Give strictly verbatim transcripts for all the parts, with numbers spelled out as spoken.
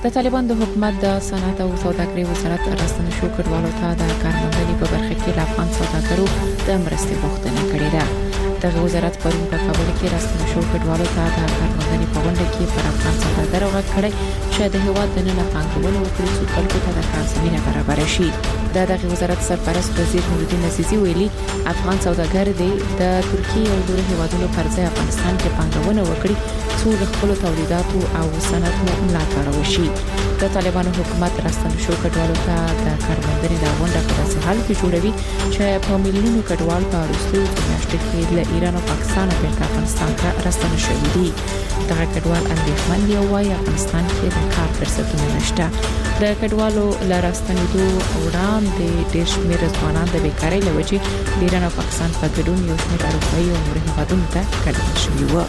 د طالبان د حکومت د صنعت او سوداګرۍ وزارت راستنشو کډوالو ته د کارموندنې په برخه کې د افغان سوداګرو د مرستې غوښتنه کړې ده. د وزارت پرون په کابل کې راستنشو کډوالو ته د کارموندنې په غونډه کې پر افغان سوداګرو غږ کړی چې د هیواد د نن پانګونې وکړي چې خلکو ته د کار زمینه برابر شي. د دغه وزارت سرپرست وزیر نورالدین عزیزی ویلي افغان سوداګر دي د ترکیه او نورو هیوادونو پر ځای افغانستان کې پانګونه وکړي څو خپل تولیداتو او صنعت ملاتړ وشي. د طالبانو حکومت راستنشو کډوالو ته د کارموندنې د غونډه په داسې حال کې جوړوي چې په میلیونونو کډوال په وروستیو میاشتو کې له ایران او پاکستان بیرته افغانستان ته راستنه شوي دي. دغه کډوال اندېښمن دي او وايي افغانستان کې د کار فرصتونه نشته. د کډوالو لاره ستنېدو وړاندې ډېر شمېر ځوانان د بیکارۍ له وجې د ایران او پاکستان په ګډون یو شمېر اروپایي او نورو هیوادونو ته کډوال شوي وو.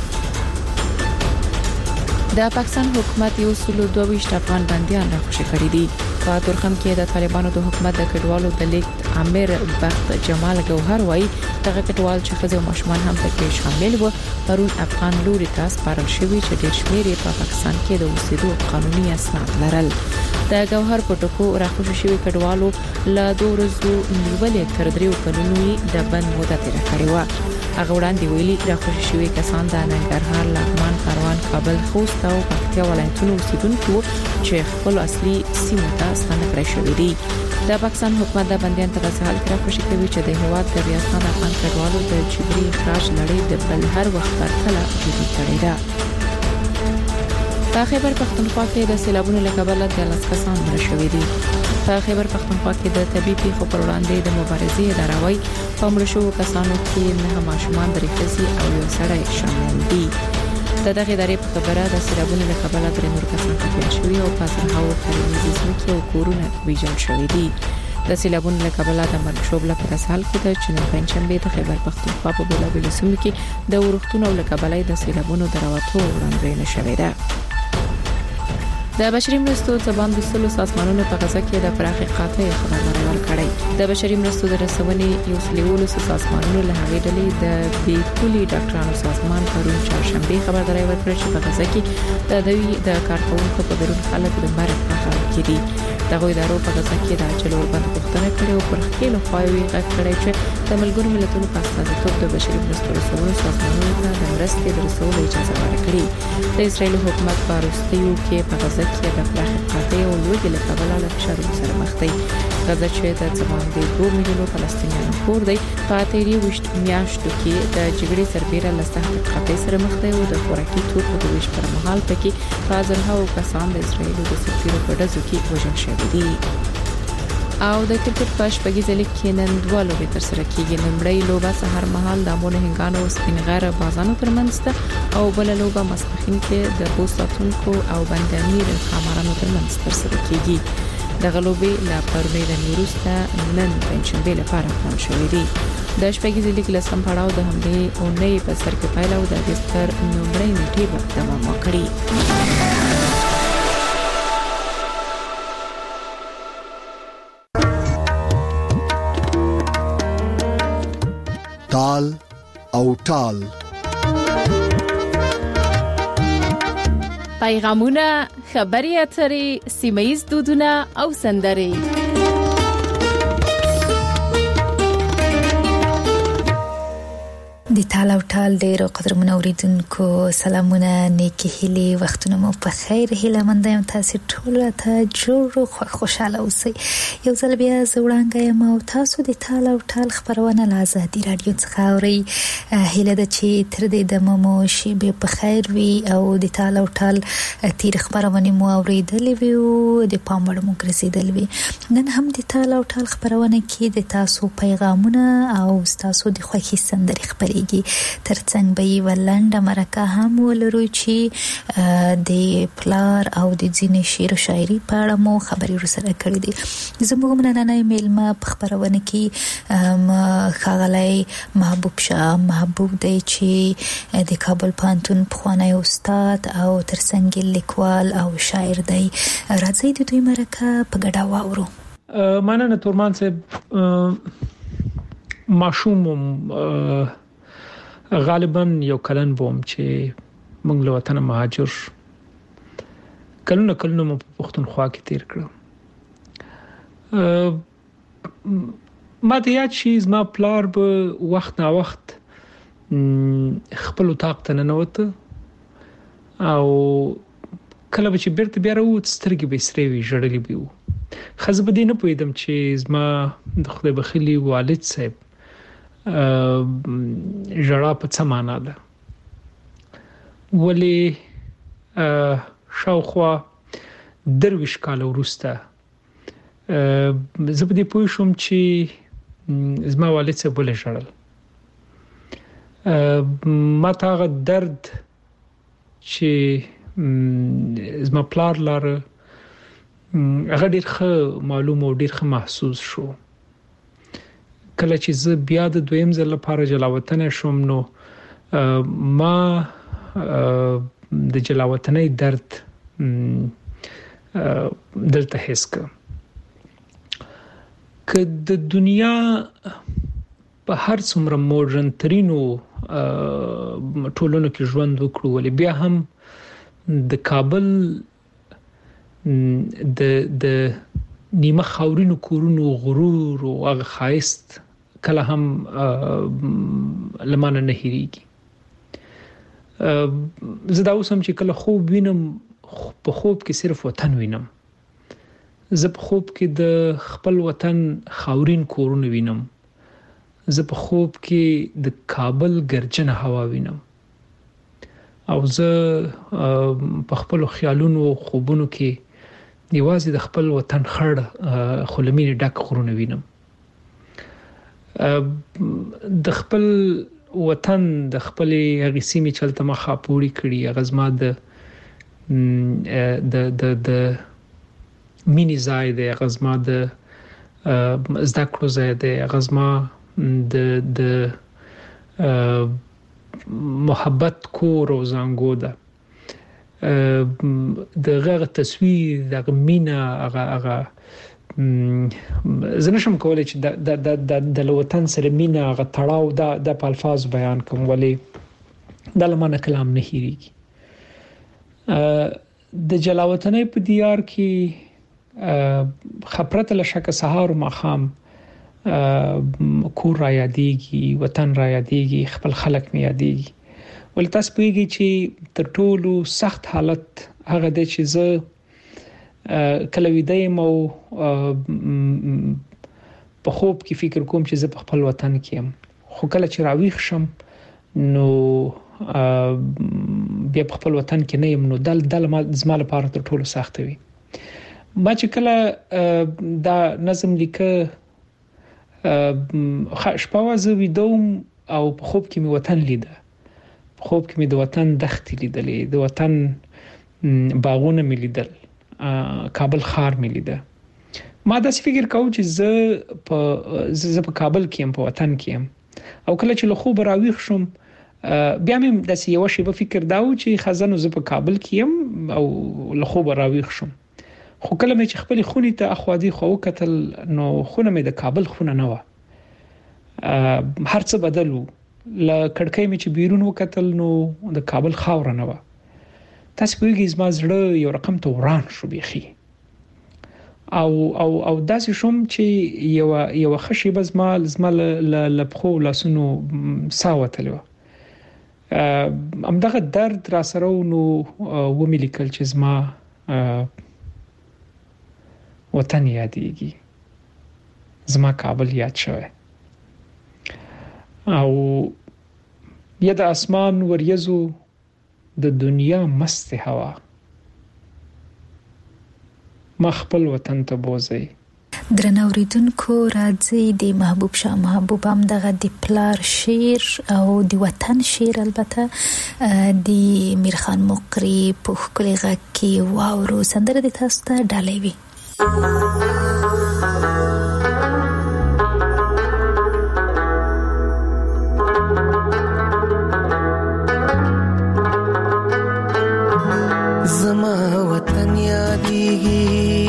د پاکستان حکومت یو سل دوه ویشت افغان بنديان راخوشي کړی دي. په ترخم کې د طالبانو د حکومت د کډوالو د لیک امیر بخت جمال ګوهر وایي دغه کډوال چې خزه او ماشومان هم پکې شامل وو پرون افغان لوري ته سپارل شوی چې ډېر شمېر په پاکستان کې د اوسېدو قانوني اسناد لرل. د ګوهر په ټکو راخوشي شوی کډوالو له دوه ورځو نیولې تر دریو کلونو د بند موده تیر کړې و. هغه وړاندې ویلي راخوشي شوی کسان د ننګرهار، لغمان، کاروان، کابل، خوست او پکتیا ولایتونو اوسیدونکو چې خپل اصلي سیمو ته ستنه کړی شوی دي. د پاکستان حکومت د بنديان ته ځحال کې راخوشي کوي چې د هواد د ریاستان افغان کډوالو د جبري اخراج لړۍ د بل هر وخت پرتله جدي کړې ده. په خیبر پختونخوا کې د سیلابونو له کبله د لاس کسان مړه شوي دي. په خیبر پختونخوا کې د طبي پیښو پر وړاندې د مبارزې اداره وايي په مړه شوو کسانو کې نه ماشومان درې ښځې او یو سړی شامل دي. د دغه ادارې په خبره د سیلابونو له کبله درې نور کسان ټپیان شوي او په زرهاو کرنیزې ځمکې او کورونه ویجاړ شوي دي. د سیلابونو له کبله د مرګ شوبله په داسې حال کې ده چې نن پنځشنبه د خیبر پختونخوا په بېلابېلو سیمو کې د ورښتونو له کبله د سیلابونو د راوتو وړاندوینه شوې ده. د بشري مرستو ځبان د سلو سازمانونو په غزا کې د پراخي قاطع خبرونه ورکړي. د بشري مرستو د رسونې یو سلوولو سازمانونو له هغې ډلې د بي پولي ډاکټرانو سازمان پرون چهارشنبه خبرداري ورکړه چې په غزا کې د دوی د کارکونکو په ګډون خلک د مرګ په حال کې دي. دغه ادارو په غزا کې د اجل وربند پوښتنه کړې او پر خپل خواوي غږ کړی چې د ملګرو ملتونو په استازیتوب د بشري مرستو رسولو سازمانونو ته د مرستې د رسولو اجازه ورکړي. د اسرایل حکومت په وروستیو کې په غزا کې د پراخ قاطع او لوږې له کبله له فشارونو سره مخ دی. غزا چې د څومره د دوه میلیونو فلسطینیانو کور دی په تیری وشت میاشتو کې د جګړې سربېره له سخت قاطع سره مخ دی او د خوراکي توکو د ویش پر مهال پکې فازرهاو کسان د اسرایل د سفیر په ډزو کې وژل شوي دي. او د کرکټ په شپږیزه لیګ کې نن دوه لوبې ترسره کیږي. لومړی لوبه سهار مهال د مونهنګانو او سپینغره بازانو ترمنځ ده او بل لوبه ماسپښین کې د بوساتونکو او بندامیر خامارانو ترمنځ ترسره کیږي. دغه لوبې لا پرونی د نیروسته نن پنځشنبه لپاره پلان شوې دي. د شپږیزه لیګ لسم پړاو د همدې اونۍ په سر کې پایله او د اگست نومبري نیټې په دوام وکړي. تال او ټال پیغامونه، خبري اترې، سیمه‌یز دودونه او سندرې. د تال او ټال ډیرو قدرمن اوریدونکو سلامونه، نیکی هیلې، وختونه مو په خیر. هیله مند یم تاسو ټول ته جوړ او خوشاله اوسئ. یو ځل بیا زوړانګه یم او تاسو د تال او ټال خبرونه له آزادي رادیو څخه اورئ. هیله ده چې تر دې دمه مو شي به په خیر وي او د تال او ټال تیر خبرونه مو اوریدلې وي او د پام وړ مو ګرځیدل وي. نن هم د تال او ټال خبرونه کې د تاسو پیغامونه او تاسو د خوښي سندرې خبرې ترڅنګ به یې ولنډه مرکه هم ولرو چې د پلار او د ځینې شعر او شاعري په اړه مو خبرې ورسره کړې دي. زموږ نننۍ میلمه په خبرونه کې ښاغلی محبوب شاه محبوب دی چې د کابل پوهنتون پخوانی استاد او ترڅنګ لیکوال او شاعر دی. راځئ د دوی مرکه په ګډه واورو. مننه تورمان صاحب. ماشوم غالبا یو کلن بوم چې موږ له وطن مهاجر کلونه کلونه مو په پښتونخوا کې تیر کړ. ما ته یاد شي زما پلار به وخت نا وخت خپل طاق ته ننوته او کله به چې بیرته بیا راووت سترګې به سرې وي ژړلې به وو. خزه به دې نه پوهېدم چې زما د خدای بخښلي والد صاحب ژړا په څه معنا ده. ولې شاوخوا درویش کال وروسته زه په دې پوه شوم چې زما والد صاحب ولې ژړل. ما ته هغه درد چې زما پلار لاره هغه ډیر ښه معلوم او ډیر ښه محسوس شو. کله چې زه بیا د دویم ځل لپاره جلاوطن شوم نو ما د جلاوطنۍ درد دلته حس کړ. که د دنیا په هر څومره ماډرن ترینو ټولنو کې ژوند وکړو ولې بیا هم د کابل د د نیمه خاورینو کورونو غرور او هغه خایست کله هم لمانه نه هېریږي. زه دا اوس هم چې کله خوب وینم په خوب کې صرف وطن وینم. زه په خوب کې د خپل وطن خاورین کورونه وینم. زه په خوب کې د کابل ګرجنه هوا وینم. او زه په خپل خیالونو او خوبونو کې یوازې د خپل وطن خړ خلمین ډک غرونه وینم. د خپل وطن د خپل هغه سیمې چلته مخه پوری کړی غزما د د د د مینی زای د غزما د زده کړو زای د غزما د د محبت کور او زنګو ده. د غږ تصویر د مینا هغه هغه زه نشم کولای چې د د د د وطن سره مینا هغه تړاو د د الفاظ بیان کوم ولې د لمانه کلام نه هېریږي. د جلاوطنۍ په دیار کې خبرت له شک سهار او مخام کور را یادېږي، وطن را یادېږي، خپل خلک می یادېږي. ول تاسو پیږي چې تر ټولو سخت حالت هغه د چې زه کله ویدایم او په خوب کې فکر کوم چې زه په خپل وطن کې یم، خو کله چې راویښ شم نو بیا په خپل وطن کې نه یم. نو دل دل زما لپاره تر ټولو سخت وي. ما چې کله دا نظم لیکه شپه زه ویدوم او په خوب کې می وطن لیده، په خوب کې می د وطن دښتې لیدلې، د وطن باغونه می لیدل، کابل ښار می لیده. ما داسې فکر کوم چې زه په زه په کابل کې یم، په وطن کې یم. او کله چې له خوب راویښ شم بیا مې داسې یو شی په فکر داو چې خزانو زه په کابل کې یم او له خوب راویښ شم. خو کله مې چې خپل خونې ته اخوادي خو کتل نو خونه مې د کابل خونه نه و. هر څه بدلو. ل کړکۍ مې چې بیرون وکتل نو د کابل خاور نه و. تاسو کوی زما زړه یو رقم ته وران شو بيخي. او او او داسې شوم چې یو یو خشي بزما زما لپخو لاسونو ساوتلو. ام دغه درد را سره نو و مې لیکل چې زما وطن یادېږي، زما کابل یاد شوی. او یا د اسمان وریځو د دنیا مست هوا ما خپل وطن ته بوزي. درنو ریدونکو راځي د محبوب شاه محبوب هم دغه د پلار شعر او د وطن شعر البته د میرخان مقری په خپل غږ کې واورو سندره د تاسو ته ډالۍ وي. زما وطن یادېږي،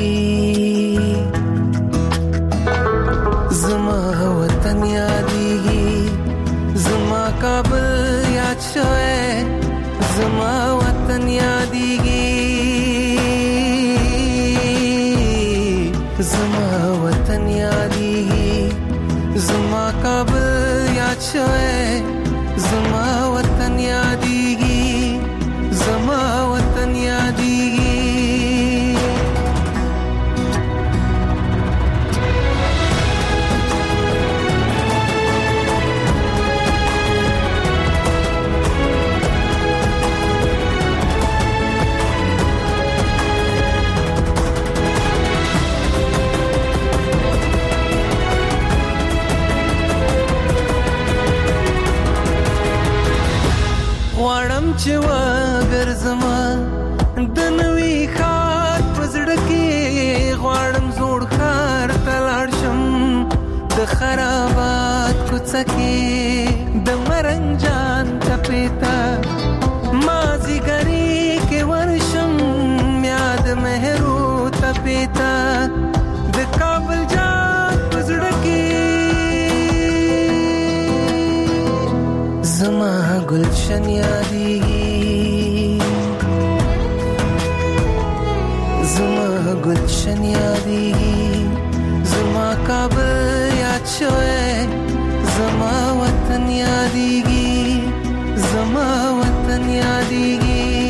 زما وطن یادېږي، زما کابل یاد شوی، زما وطن یادېږي، شوی زما وطن یادیږي زما وطن یادیږي غواړم چې وګرځما د نوې ښار په زړه کې غواړم زوړ ښار ته لاړ شم د خرابات کوڅه کې د مرنګ جان ټپې ته مازیګري کې ورشم یاد مهرو تپې ته د کابل جان په زړه کې زما گلشن یادیږي زما گلشن یادیږي زما کابل یاد شوی زما وطن یادیږي زما وطن یادیږي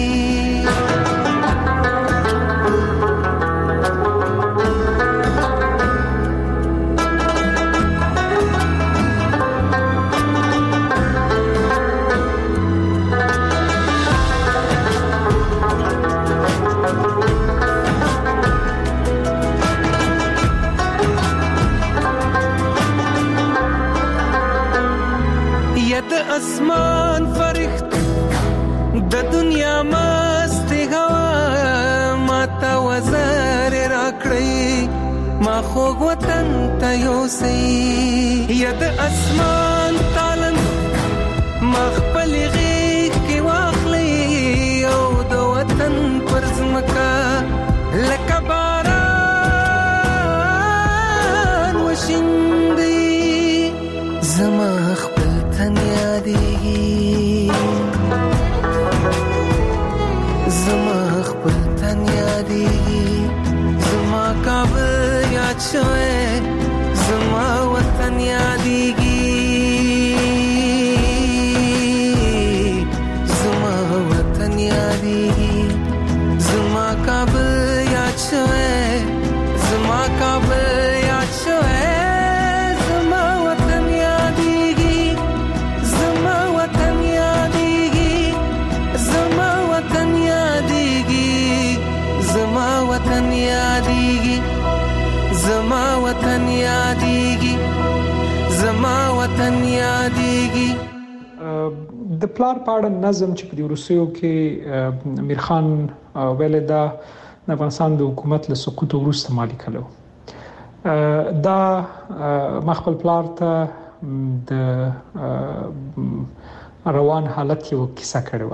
اسمان فرښت د دنیا مست هوا ماته وزر راکړی ما خوږ وطن ته یوسئ یا د اسمان تالند ما خپل غیږ کې واخلئ او د وطن پر ځمکه لکه باران وشیندئ زما خپل تن یادیږي زما خپل تن یادیږي زما کابل یاد شوی زما وطن یادیږي زما وطن یادیږي زما کابل یاد شوی زما کابل یاد شوی وطن یادیږي زما وطن یادیږي زما وطن یادیږي د پلار پاړه نظم چې په دې روسیو کې امیر خان ویل دا د افغانستان د حکومت له سقوط وروسته مالی کړو دا مخبل پلار ته د روان حالت یو کیسه کړو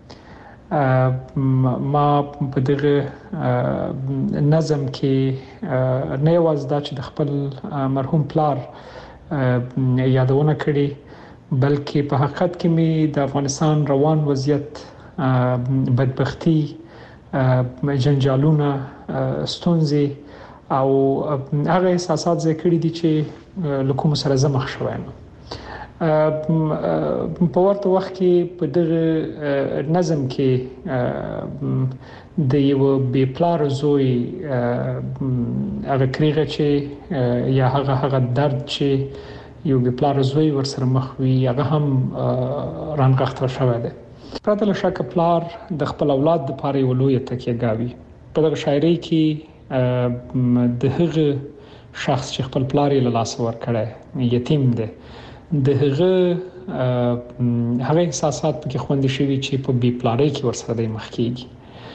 ما په دغه نظم کې نه یوازې دا چې د خپل مرحوم پلار یادونه کړې بلکې په حقیقت کې می د افغانستان روان وضعیت بدبختی جنجالونه ستونزې او هغه احساسات ذکر دي چې لکه سره زمخ شوم په ورته وخت کې په دغه نظم کې د یو بي پلار زوی هغه کریغه چې یا هغه هغه درد چې یو بي پلار زوی ورسره مخ وي هغه هم رانغښتل شوی دی پرته له شک پلار د خپل اولاد لپاره یو لوی تکیه گاوي په دغه شاعري کې د هغه شخص چې خپل پلار یې له لاس ورکړی یتیم دی د هغه هغه احساسات پکې خوندې شوی چې په بي پلارۍ کې ورسره د مخ کېږي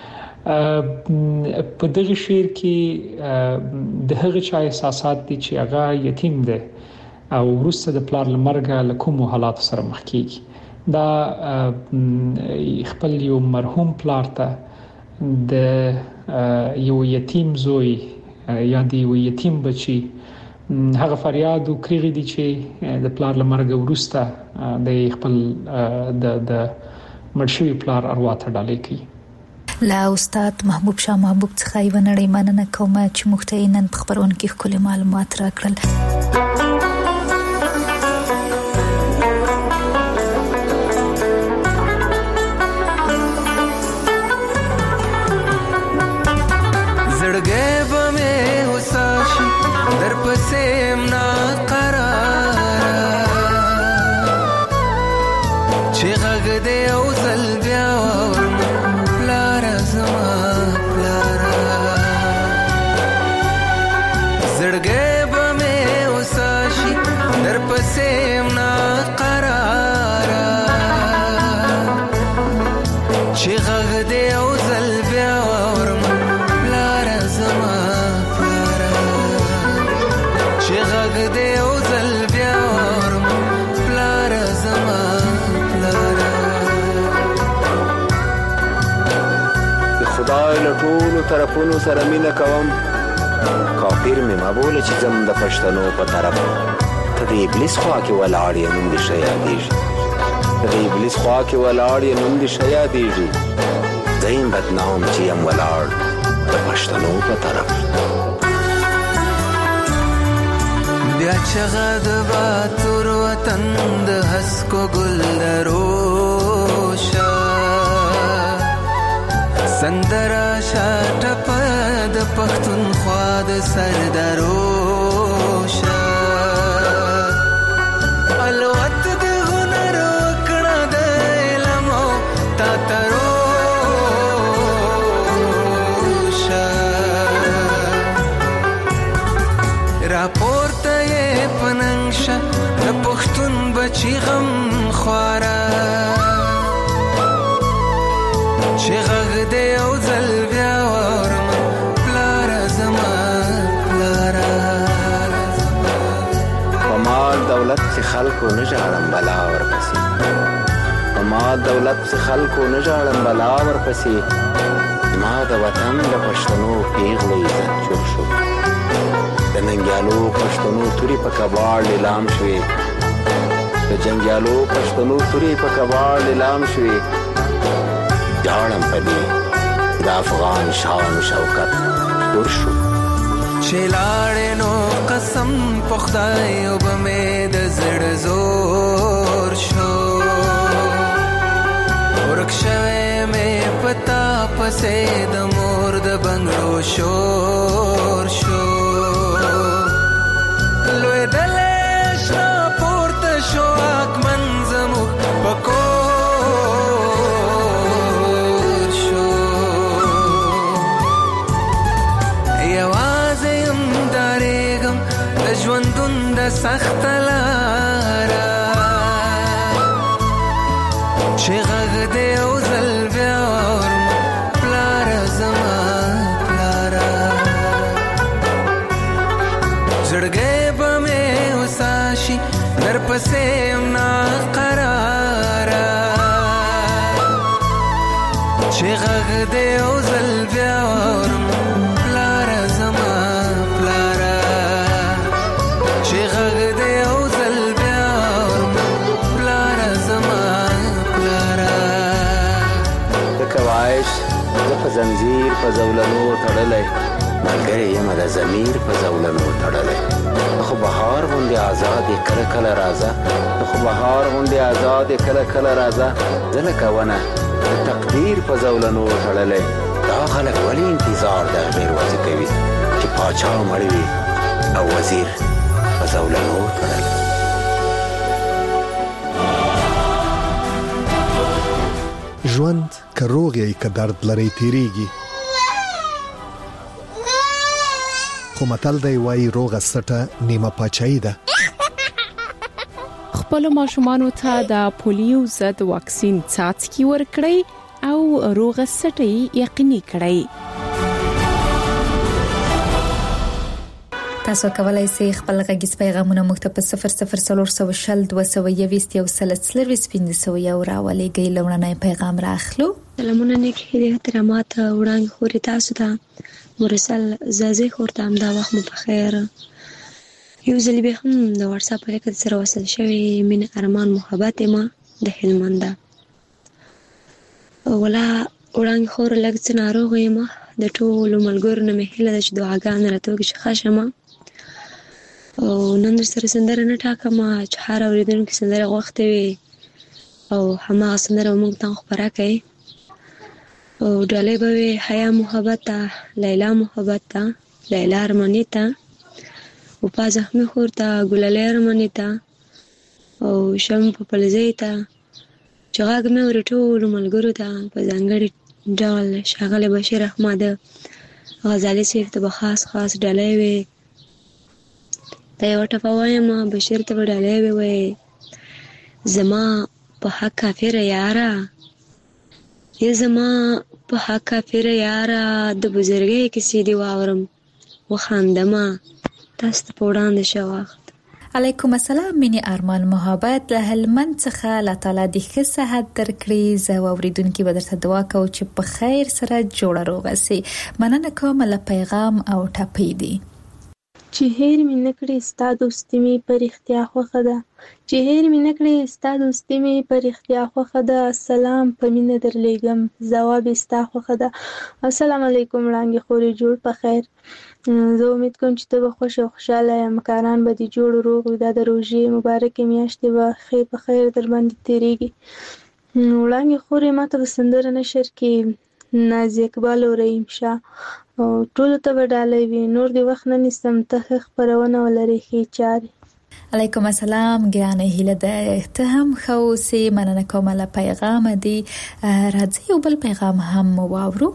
په دغه شعر کې د هغه چا احساسات دي چې هغه یتیم دی او وروسته د پلار لمرګه له کوم حالات سره مخ کېږي دا خپل یو مرحوم پلار ته د یو یتیم زوی یا د یو یتیم بچي هغه فریاد او کریغې دي چې د پلار لمرګه وروسته د خپل د د مرشوي پلار اروا ته ډالې کوي لا استاد محبوب شاه محبوب څخه یو نړۍ مننه کوم چې مخته نن په خبرونه کې خپل معلومات راکړل غږ دې او ځل بیا واورم پلاره زما پلاره زړګی به مې اوسه شي در پسې یم ناقراره چې غږ دې او ځل بیا واورم پلاره زما پلاره چې غږ دې او ځل بیا واورم پلاره زما پلاره د خدای له ټولو طرفونو سره مینه کوم کافر مې مبوله چې زم د پښتنو په طرف ته د ابلیس خوا کې ولاړ یې نوم دې ښه یادېږي د ابلیس خوا کې ولاړ یې نوم دې ښه یادېږي زه یم بدنام چې یم ولاړ د پښتنو په طرف بیا چغه د باتور وطن د هسکو ګل دروشه سندرا شاټپ د پښتونخوا د سرداروشه الوت د هنر وکړه د علم او تاتروشه راپورته یې پننګشه د پښتون بچی غم خواره چې غږ دې او ځل بیا واورم پلاره زما پلاره په مال دولت چې خلکو نه ژاړم بلا ورپسې په مال دولت چې خلکو نه ژاړم بلا ورپسې ما د وطن د پښتنو پیغلې عزت جوړ شو د ننګیالو پښتنو تورې په کباړ لیلام شوې د جنګیالو پښتنو تورې په کباړ لیلام شوې جاړم په دې د افغان شان شوکت ور شو چې لاړې نو قسم په خدای وبه مې د زړه زور شو ورک شوی مې پتا پسې د مور د بنګړو شور شو لوېدلې شنه پورته شو اکمن زموږ په کور شو یوازې یم ډارېږم د ژوندون د سخته لاره چې غږ دې او ځل بیا واورم پلاره زما پلاره زړګی به مې اوسه شي در پسې یم ناقراره چې غږ دې او ځل بیا واورم پلاره زما پلاره چې غږ دې او ځل بیا واورم پلاره زما پلاره لکه وایش زه په زنځیر په زولنو تړلی ملګری یم د ضمیر په زولنو تړلی خو بهار غوندې آزاد یې کله کله راځه خو بهار غوندې آزاد یې کله کله راځه زه لکه ونه د تقدیر په زولنو تړلی دا خلک ولې انتظار د هغې ورځې کوي چې پاچا مړ وي او وزیر په زولنو تړلی ژوند که روغ یې که درد لري تیریږي خو متل دی وایي روغه سټه نیمه پاچاهي ده خپل ماشومانو ته د پولیو ضد واکسین څاڅکي ورکړئ او روغه سټي یقیني کړئ تاسو کولای شئ خپل غږیز پیغامونه موږ ته په صفر صفر صفر صفر شل دوه سوه یوویشت یو سل څلرویشت پنځه سوه یو راولېږئ لومړنی پیغام راخلو سلامونه نیک هیلې احترامات وړاندې خورې تاسو ته مرسل زازي خورته هم دا وخت مو په خیر یو ځل به هم د واتس اپ لیکل سره وصل شوی من ارمان محبت ما د هلمند ولا وړاندې خور لږ څه ناروغ یم د ټولو ملګرو نه مې هیله ده چې دعاګانې راته وکړي چې ښه شم او نن در سره سندره نه ټاکم چې هر اورېدونکي سندره غوښتې وي او هماغه سندره موږ ته خپره کوي او ډالۍ به وي حیا محبت ته لیلا محبت ته لیلا ارماني ته وپا زخمي خور ته ګلالۍ ارماني ته او شم په پلزۍ ته چې غږ مې اورې ټولو ملګرو ته په ځانګړي ډول ښاغلی بشیر احمد غزالي صاحب ته به خاص خاص ډالۍ وې. ته یوه ټپه وایم بشیر ته به ډالۍ وې وایي زما په حق کافره یاره یا زما په حق کافره یاره د بزرګۍ کیسې دې واورم وخاندمه تاسو ته په وړاندې شه وخت. علیکم السلام مینې ارمان محبت له هلمند څخه الله تعالی دې ښه صحت درکړي. زه اوریدونکو به درته دعا کوم چې په خیر سره جوړه روغه سي. مننه کوم له پیغام او ټپې دی. چې هیر مې نکړې ستا دوستي مې پر اختیا خوښه ده چې هیر مې نکړې ستا دوستي مې پر اختیا خوښه ده سلام په مینه درلېږم ځواب یې ستا خوښه ده. السلام علیکم وړانګې خورې جوړ په خیر. زه امید کوم چې ته به خوښ او خوشحاله یې مکاران به دې جوړ روغ وي. دا د روژې مبارکې میاشتې به ښې په خیر در باندې تېرېږي. وړانګې خورې ما ته به سندره نشر کې نازي اقبال او رحیم شاه او ټولو ته به ډالۍ وي. نور دې وخت نه نیسم ته ښه خپرونه ولرې ښې چارې. علیکم السلام ګرانه هیله ده ته هم ښه اوسې. مننه کوم له پیغام دی. راځي یو بل پیغام هم واورو.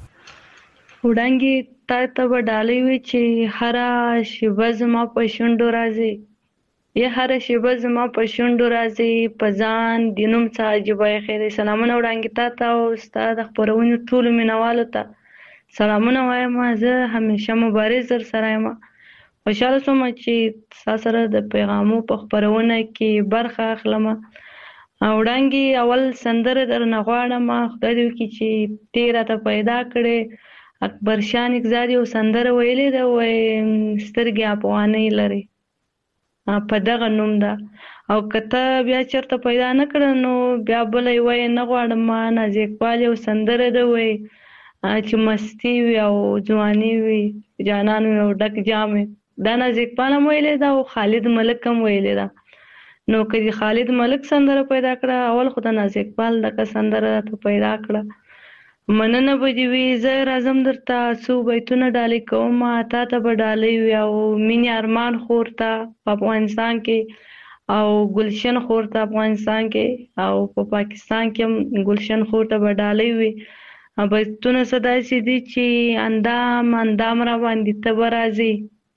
وړانګې تا ته به ډالۍ وي چې هره شیبه زما په شونډو راځي یا هره شیبه زما په شونډو راځي په ځان د نوم څه عجیبه خیر. سلامونه وړانګې تا ته او ستا د خپرونې ټولو مینوالو ته سلامونه وایم. زه همیشه مبارز در سره یم. خوشحاله شوم چې ستا سره د پیغامو په خپرونه کې برخه اخلم. وړانګې اول سندره درنه غواړم. خدای دې وکړي چې ته راته پیدا کړې. اکبر شاه اقزار یو سندره ویلې ده وایي سترګې افغانۍ لري په دغه نوم ده او که ته بیا چېرته پیدا نه کړه نو بیا بله یې وایي نه غواړم. نازي اقبال یو سندره ده وایي چې مستی وي او ځواني وي جانان وي او ډک جام وي. دا نازي اقبال هم ویلې ده او خالد ملک هم ویلې ده. نو که دې خالد ملک سندره پیدا کړه اول خو د نازي اقبال دغه سندره ته پیدا کړه. مننه به دې وي. زه راځم درته څو بیتونه ډالۍ کوم. تا ته به ډالۍ وي او مینې ارمان خور ته په افغانستان کې او ګلشن خور ته افغانستان کې او په پاکستان کې هم ګلشن خور ته به ډالۍ وي. بیتونه څه داسې دي چې اندام اندام را باندې ته به راځي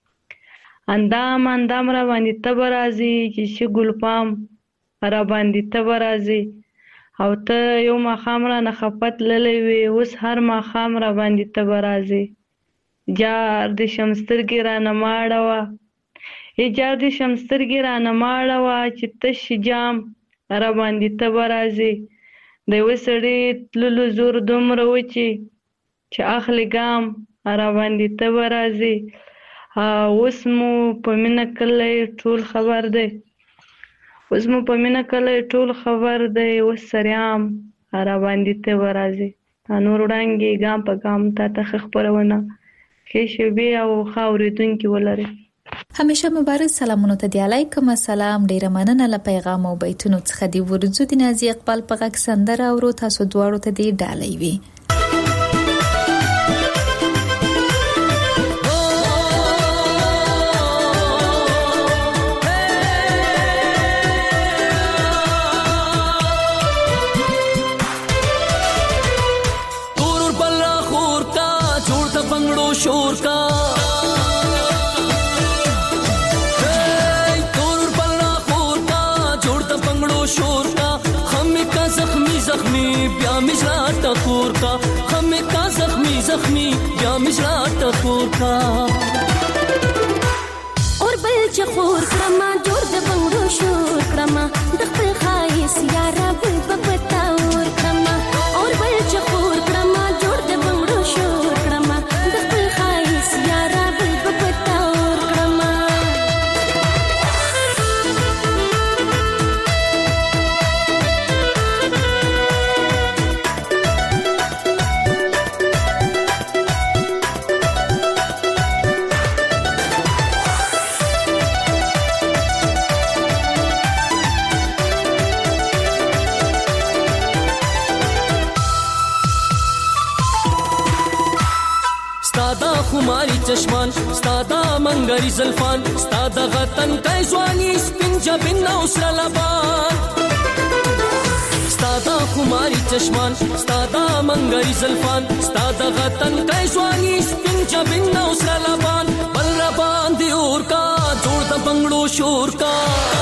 اندام اندام را باندې ته به راځي چې شه ګلپام را باندې ته به راځي او ته یو ماښام رانه خفه تللی وې اوس هر ماښام را باندې ته به راځې. جار دې شم سترګې رانه مه اړوه ای جار دې شم سترګې رانه مه اړوه چې تش جام را باندې ته به راځې. د یوه سړي تللو زور دومره و چې چې اخلي ګام را باندې ته به راځې. اوس مو په مینه کلی ټول خبر دی اوس مو په مینه کلی ټول خبر دی اوس سریام را باندې ته به راځې. نور وړانګې ګام په ګام تا ته ښه خپرونه ښې شېبې او ښه اورېدونکي ولرئ. همیشه مبارک. سلامونو ته دی. علیکم السلام. ډیره مننه له پیغام او بیتونو څخه دی. ورځو د نازي اقبال په غږ سندره اورو. تاسو دواړو ته دی ډالۍ وي. शोर का तोर पल्ला खोर का जोड़ता पंगड़ो शोर का हमें का जख्मी जख्मी प्या मिश्रा टकोर का हमें का जख्मी जख्मी प्या मिश्रा टकोर का और बल चखोर कमा जोड़ पंगड़ो शोर कमा दखल खाइस यारा बुल पपता और कमा और बल चखोर कमा जोड़ पंगड़ो शोर कमा خماری چشمان ستادا منګری زلفان ستادا غتن کای ځواني سپین جبین او سره لبان ستادا خماري چشمان ستادا منګري زلفان ستادا غتن کای ځواني سپین جبین نو سره لبان بل را باندې اور کا جوړ د بنگړو شور کا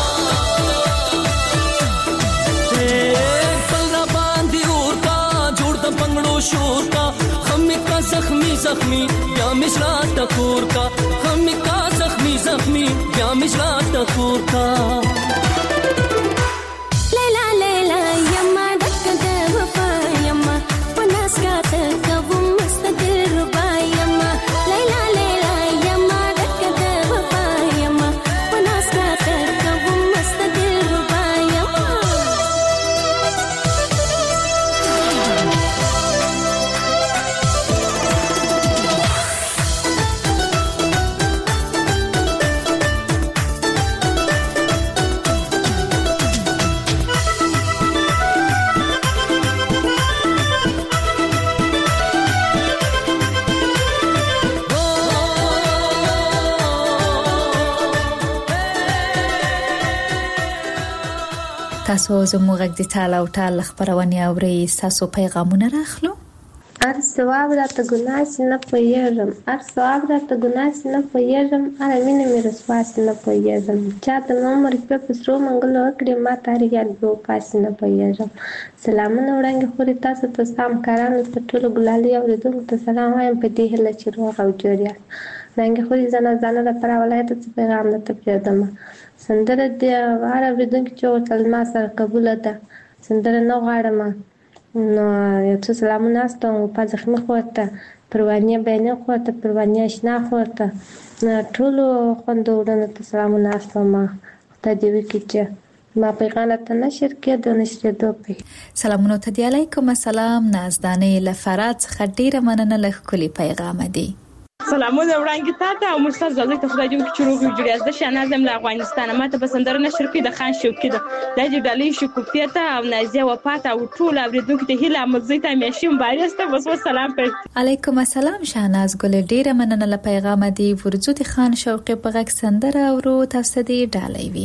بل را باندې اور کا جوړ د بنگړو شور کا هم کا زخمی زخمی یا مشرا ټکور کا هم کا زخمی زخمی یا مشرا ټکور کا لیلا لیلا یما دک د وفا یما پناس کا ته کوم مستدل ربا یما لیلا لیلا یما دک د وفا یما پناس کا ته کوم مستدل ربا یما تاسو زموږ غږ د ټال او ټال خبرونه اوري تاسو پیغامونه راخلو ار ثواب راته ګناه نه پېژم ار ثواب راته ګناه نه پېژم ار مینه مې رسواس نه پېژم چا ته عمر په پسرو منګل وکړي ما تاریخ یو پاس نه پېژم سلامونه وړاندې خوري تاسو ته سلام کارانو ته ټول ګلالي او دغه ته سلام وایم په دې هله چې روغ او جوړیا څنګه خوري ځنه ځنه د پر ولایت ته پیغام نه ته پیدم سندره د واره ودونکو چې ورته ما سره قبول ده سندره نو غواړم نو یو څه سلامونه ستاسو په ځخمه خوته پروانیه بینه خوته پروانیه شنا خوته ټول خوندورونه ته سلامونه ستاسو ما ته دی وکړه ما پیغام ته نشر کې د نشر دوپی سلامونه ته دی علیکم السلام نازدانه لفرات خډیره مننه لخ کلی پیغام دی سلامونه وړاندې تاسو او مستر زړه ته خدای دې چې روغ جوړ یاست شنازم له افغانستان ماته بسندره نشر کې د خان شوقي ده د دې ډالۍ شکوفیه ته او نازیه وفات او ټول اوریدونکو ته هیله مزي ته مېشم بارسته بس سلام پر علیکم السلام شهناز ګل ډیره مننه له پیغام دی ورزو د خان شوقي په غږ سندره او تاسو دې ډالۍ وي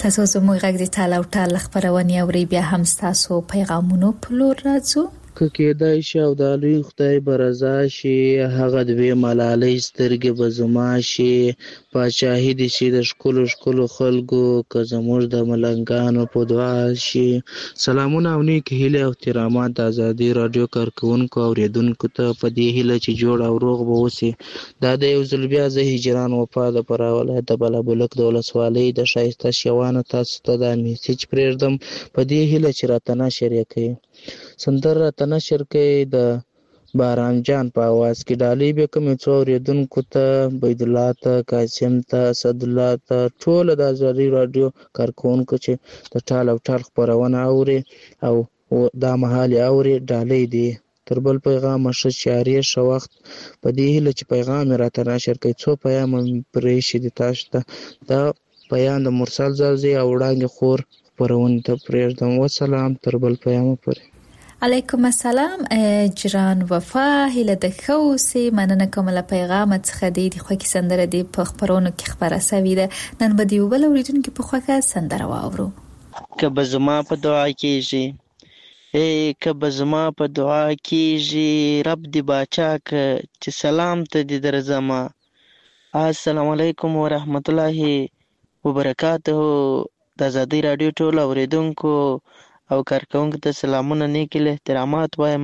تاسو زموږ غږ د تاله او ټال خبرونه اوري بیا هم تاسو پیغامونو په لور راځو. که کېدای شي او د لوی خدای برضا شي هغه د وی ملالۍ سترګې به زما شي پاچاهي دي شي د ښکلو ښکلو خلکو که زموږ د ملنګانو په دعا شي. سلامونه او نیک هیلې او احترامات د ازادي رادیو کارکونکو او اوریدونکو ته په دې هیله چې جوړ او روغ به اوسي. دا د یو ځل بیا زه هجران وفا د فراه ولایت د بلابلک د ولسوالۍ د ښایسته شیوانو تاسو ته دا میسج پرېږدم په دې هیله چې راته نشر یې کوي. سندره راته نشر کوي د باران جان په اواز کې ډالۍ به کومې څو اوریدونکو ته بيدالله ته قاسم ته اسدالله ته ټول د ازادي رادیو کارکونکو چې د ټال او ټال خبرونه اوري او دا مهال اوري ډالۍ دي. تر بل پیغام ښه چاري ښه وخت په دې هیله چې پیغام راته نشر کوي. څو پیغام پرې شي د تاسو ته دا پیغام د مرسل زازي او وړاندې خور خبرونه ته پرېږدم. وسلام تر بل پیغام پورې. علیکم السلام جران وفا هله د خوسي مننه کوم له پیغام څخه دی د خوکی سندره دی په خبرونو کې خبره سوي ده. نن به دی وبل اوریدونکو په خوکه سندره واورو. کبه زما په دعا کېږي اے کبه زما په دعا کېږي رب دی باچا ک چې سلام ته دی درځما. السلام علیکم ورحمت الله وبرکاته. د ازادي رادیو ټول اوریدونکو او کارکونکو ته سلامونه نیک احترامات وایم.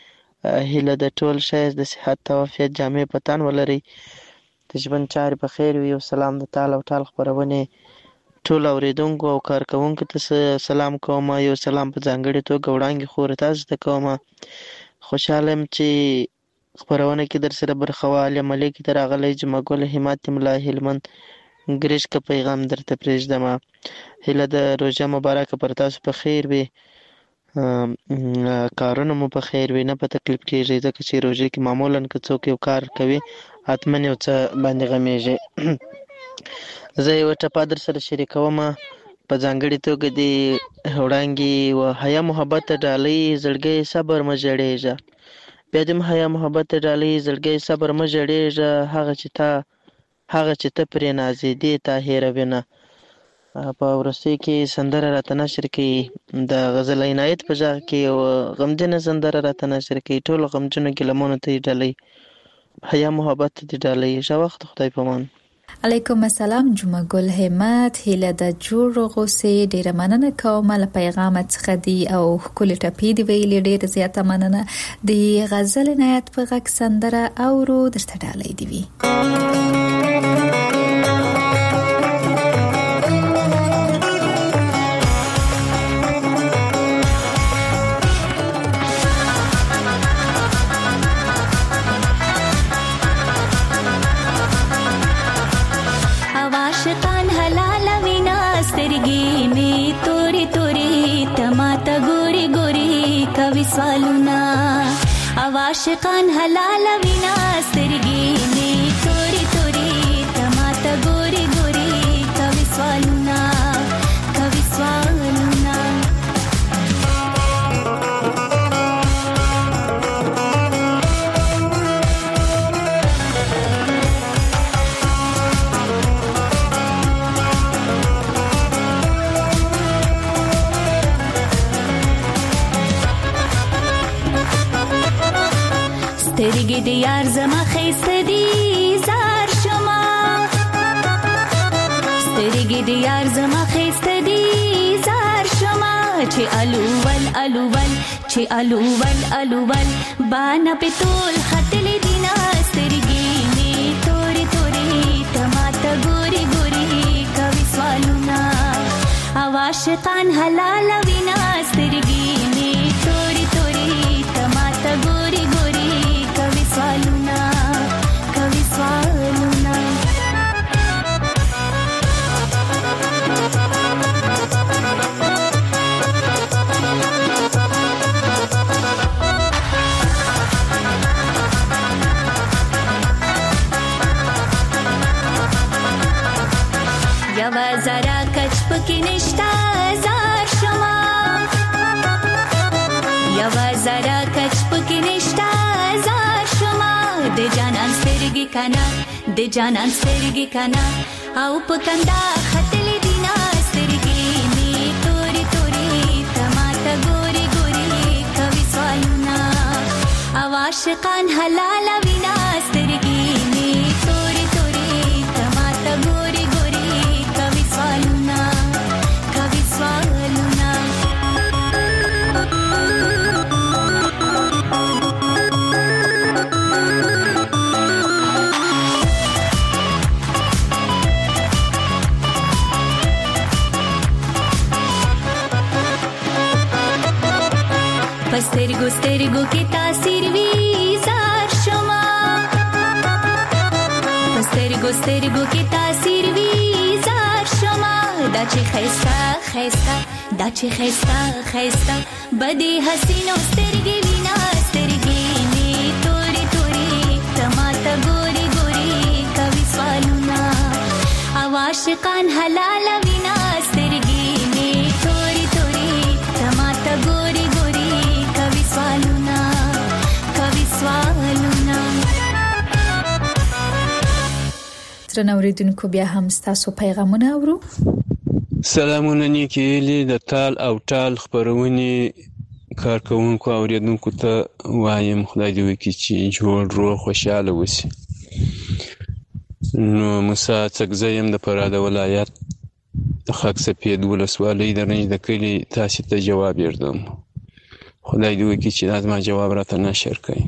هیله د ټول شایست د صحت او عافیت جامع پتان ولري د ژوند چارې په خیر وي. او سلام د تال او ټال خبرونه ټول اوریدونکو او کارکونکو ته سلام کوم. یو سلام په ځانګړي توګه وړاندې خور تاسو ته کوم. خوشاله يم چې خبرونه کې در سره برخواله ملک تر اغلی جمعګل همت ملا هلمند ګریش کا پیغام درته پرېږدم. هله د روزه مبارکه پر تاسو په خیر وي کارونه مو په خیر وي نه په تکلیف کېږي ځکه چې روزه کې معمولا که څوک یو کار کوي حتما یو څه باندې غمیږي. زه یو ټپه در سره شریکوم په ځانګړي توګه د وړانګې و حیا محبت ډالۍ زړګی صبر مجړېږه بیا د حیا محبت ډالۍ زړګی صبر مجړېږه هغه چې تا هغه چې ته پرې نازېدې تا هېروې نه. په وروستۍ کې سندره راته نشر کوي د غزل عنایت په غږ کې یو غمجنه سندره راته نشر کوي. ټولو غمجنو ګیلمونو ته یې ډالۍ حیا محبت ته یې ډالۍ. ښه وخت خدای پامان. علیکم السلام جمعګل همت هله د جوړ غوسې ډیره مننه کوم له پیغام څخه دی او کله ټپی دی ویل ډیره زیاته مننه. د غزل عنایت په غږ سندره اورو درته ډالۍ دی وی. سوالونه عاشقان حلال وینا سترګې می توري توري تماته ګوري ګوري کوي سوالونه کوي سوالونه سترګې د یار زما خېسته دي زار شما سترګې د یار زما خېسته دي زار شما چې الوول الوول چې الوول الوول باندې پتول خطل دینا سترګې می توري توري تماته ګوري ګوري کوي سوالونه عاشقان حلال وینا سترګې می توري توري تماته ګوري ګوري سوالونه کوي سوالونه یوا زرا کچ پکې نشتا زار شما یوا زرا کچ پکې نشتا د جانان سترګې کنا د جانان سترګې کنا او په کندا خطلې دینا سترګې عاشقان حلال وینا سترګې می توري توري تماته ګوري ګوري کوي سوالونه کوي سوالونه سترګو سترګو کې تاثیر وی زار شما سترګو سترګو کې تاثیر وی زار شما دا چې خيستا خيستا دا چې خيستا خيستا بدی حسینو سترګې وینا سترګې می توري توري تماته ګوري ګوري کوي سوالونه او عاشقان حلال وینا سترګې می توري توري تماته ګوري ګوري کوي سوالونه کوي سوالونه. ترنه اوریدونکو بیا هم ستاسو پیغامونه اورو. سلامونه نیکی لی د تال او ټال خبرونې کارکونکو اوریدونکو ته وایم خدای دې وکړي چې جوړ روغ خوشاله وسی. نو موسی څکزی یم د فراه ولایت د خاک سپید ولسوالۍ د رنج د کلي تاسې ته جواب یردم. خدای دې وکړي چې دا زما جواب راته نشر کړي.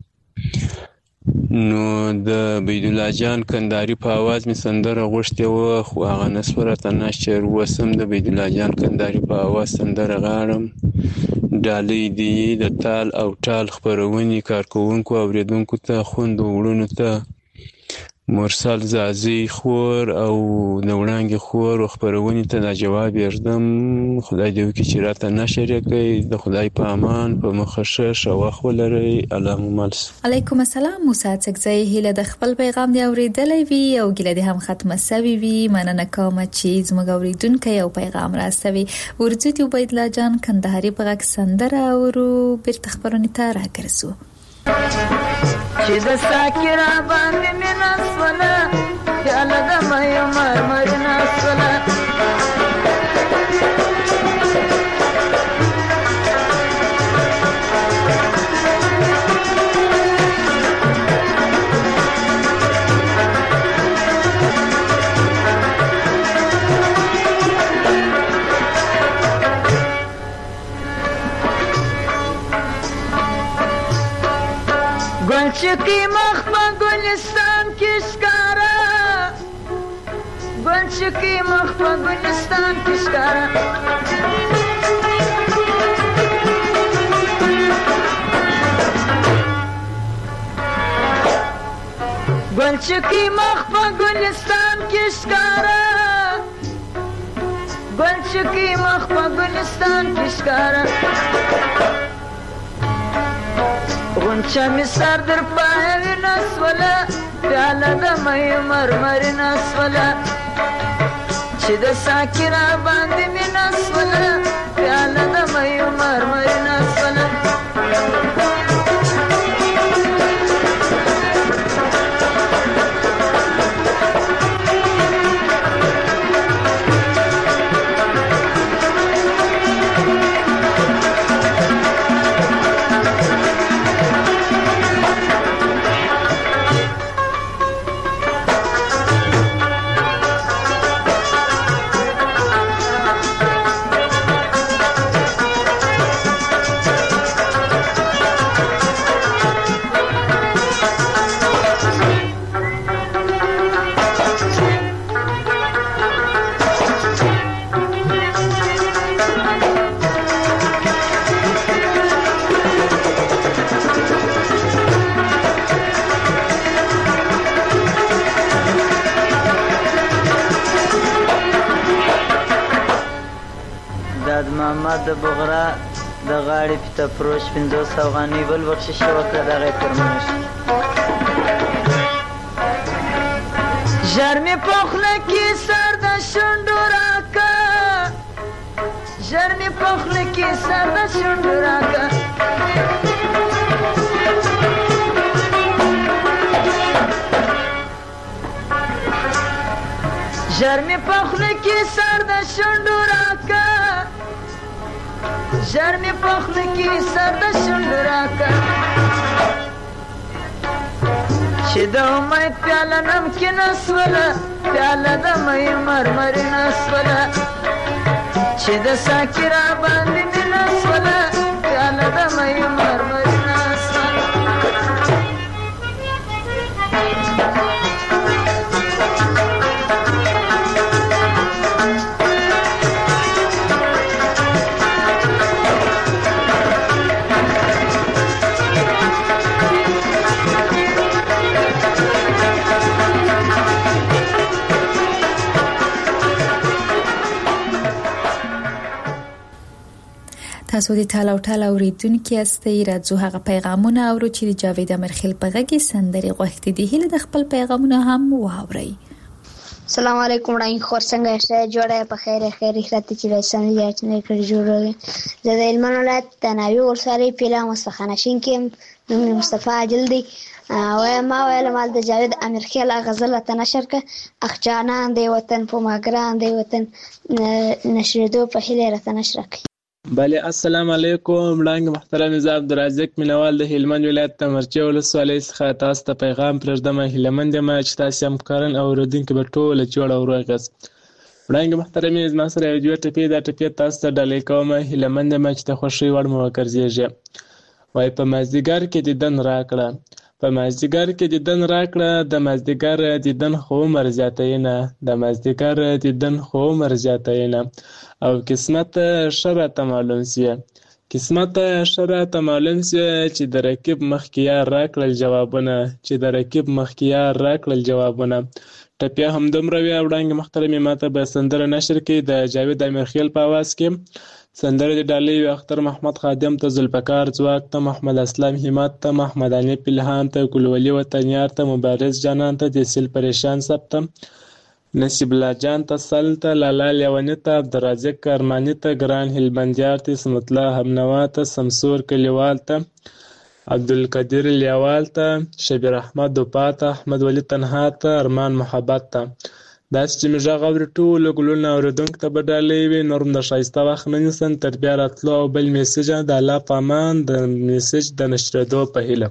نو د بیدالله جان کندهاري په اواز مې سندره غوښتې وه خو هغه نسوه راته نشر. اوس هم د بیدالله جان کندهاري په اواز سندره غاړم. ډالۍ دې د تال او ټال خپرونې کارکوونکو اورېدونکو ته خویندو وروڼو ته مرسل زازي خور او د وړانګې خور خپرونې ته دا جواب یردم. خدای دې وکړي چې راته نشر یې کړئ. د خدای په امان په مخه ښه ښه وخت ولرئ. الله مو مل شه. علیکم السلام. موسی څکزی هیله د خپل پیغام دی اورېدلی وي او ګیله دې هم ختمه سوي وي. مننه کوم چې زموږ اورېدونکی یو پیغام راستوي. ورځو دې عبیدالله جان کندهاري په غږ سندره اورو بیرته خپرونې ته راګرځو. چې د ساکرا باندې مینا سوله پیاله د مې مرمر نه سوله گلچکی مخ په گلستان کې ښکارا گلچکی مخ په گلستان کې ښکارا گلچکی مخ په گلستان کې ښکارا گلچکی مخ په گلستان کې ښکارا غنچه می سر در پاوی نسوله پیاله د مې مرمر نسوله چې د ساکرا باندې می نسوله پیاله د مې مرمر نسوله د بغرا د غاړې پته فروش پنځوس افغانۍ بل بخشش وکړه دغه فرمایش ژر مې په خوله کې سر د شونډو راکه ژر مې په خوله کې سر د شونډو راکه ژر مې په خوله کې سر د شونډو راکه ژر مې په خوله کې سر د شونډو راکه چې د امید پیاله نمکین اسوله پیاله د مې مرمرین اسوله چې د ساکي را باندې مین اسوله پیاله د مې مرمرین اسوله تاسو د ټاله ټاله اوریدونکو یاستئ. راځو هغه پیغامونه اورو چې د جاوید امرخیل په غږ کې سندري غوښتي دي. هله د خپل پیغامونه هم واورئ. السلام علیکم وړاندې خور څنګه یې جوړه په خیر خیر خیرات چې رسن یا چې نه کړی جوړه زه د علمان ولایت تناوي ورسره پیلا مصطفی شین کې نوم مصطفی عادل دی او ما ویل مال د جاوید امرخیل غزل ته نشر ک اخجانان دی وطن په ماګران دی وطن نشریدو په هله راته نشر ک. بله السلام علیکم وړاندې محترم زه عبدالرزاق مینوال د هلمند ولایت تمرچه ولسوالۍ څخه تاسو ته پیغام پرېږدم. هیلهمند یم چې تاسو هم کارن او اورېدونکي به ټول جوړ او روغ یاست. وړاندې محترم زما سره یو دوه ټپې دا ټپې تاسو ته ډالۍ کوم. هیلهمند یم چې د خوښۍ وړ مو وګرځېږي. وایي په مازدیګر کې دیدن راکړه په مازدیګر کې دیدن راکړه د مازدیګر دیدن خو عمر زیاتوینه د مازدیګر دیدن خو عمر زیاتوینه او قسمت ښه راته معلوم سي قسمت ښه راته معلوم سي چې د رقیب مخکې یار راکړل جوابونه چې د رقیب مخکې یار راکړل جوابونه. ټپیا همدومره وي. وړاندې محترمې ماته به سندره نشر کړي د جاوید امیرخیل په اواز کې. سندره د ډالۍ وي اختر محمد خادم ته، ذوالفقار ځواک ته، محمد اسلام همت ته، محمد حنیف الهام ته، ګلولي وطنیار ته، مبارز جانان ته، دیسیل پریشان سب ته، نصیب الله جان ته، سل ته، لالا لیونی ته، عبدالرازق ارمانی ته، ګران هلمندیار ته، اسمت الله همنوا ته، سمسور کلیوال ته، عبدالقدیر لیوال ته، شبیر احمد دوپا ته، احمد ولی تنها ته، ارمان محبت ته. داسې چې مې غږ اوري ټولو ګلونه اورېدونکو ته به ډالۍ وي. نور هم د ښایسته وخت نه نیسم تر بیا راتلو او بل میسج د الله په امان د میسج د نشرېدو په هیله.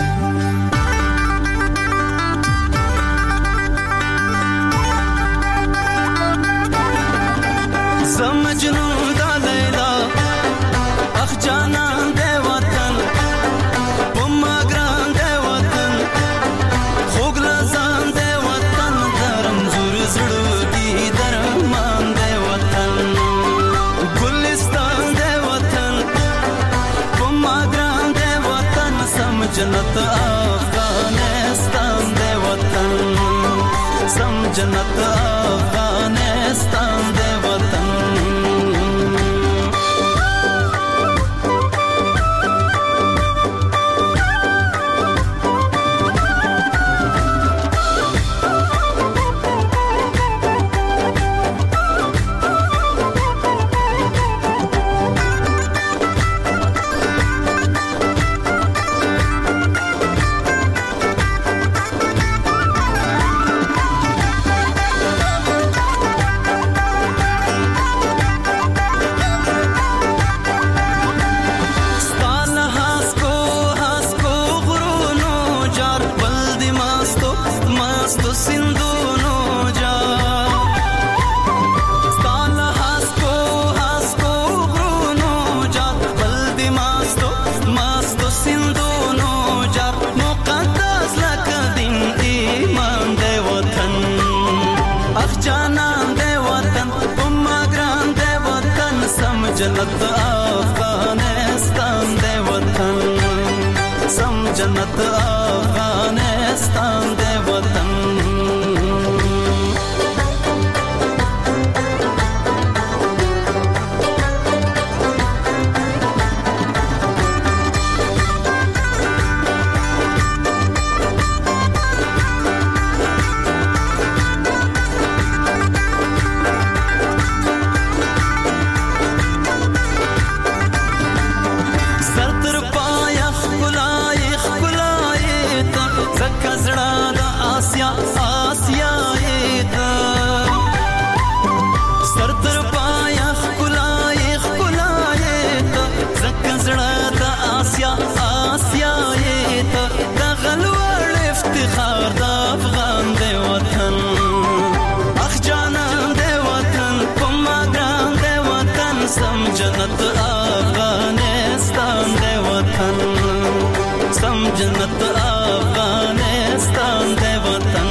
جنت افغانستان دے وطن سم جنت افغانستان دے وطن. جنت افغانستان دے وطن سم جنت افغانستان دے وطن. جنت افغانستان دی وطن سم جنت افغانستان دی وطن